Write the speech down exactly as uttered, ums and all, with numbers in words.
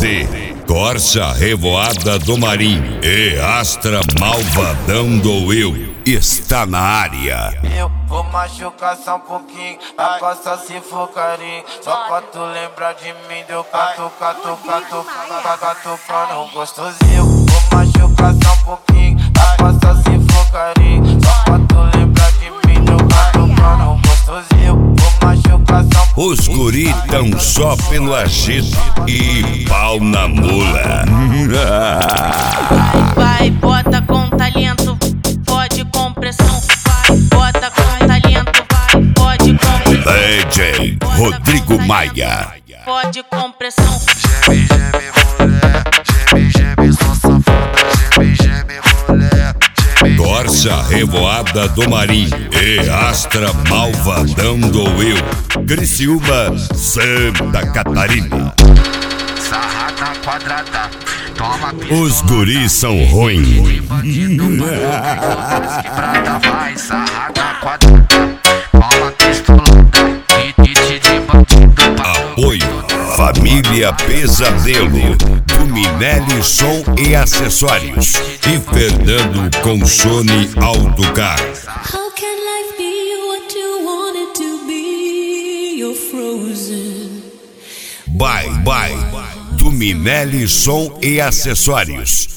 Z, Corsa Revoada do Marinho e Astra Malvadão do Eu está na área. Eu vou machucar só um pouquinho, a costa se for carinho. Só pra tu lembrar de mim, deu cato, cato, cato, cato, cano gostosinho. Vou machucar só um pouquinho, a costa se for carinho. Só pra tu lembrar de mim, deu cato, cano gostosinho. Vou machucar só um pouquinho. Os guri tão só pelo agito e pau na mula. Vai, vai, bota com talento, pode com pressão. Vai, bota com talento, vai, pode com pressão. D J Rodrigo Maia. Pode com pressão. Geme, geme, mulher, geme, geme, só safada, geme, geme, mulher, geme. Corsa Revoada do Marinho e Astra Malvadão do Eu, Criciúma, Santa Catarina. Sarrada quadrada, toma Os guris são ruins. bandido, mano, quebrada, vai, sarrada quadrada, toma pistolada, hit de bandido. Apoio Família Pesadelo, do Minelli Som e Acessórios e Fernando Consone Autocar. How can life be what you want it to be? You're frozen. Bye, bye, do Minelli Som e Acessórios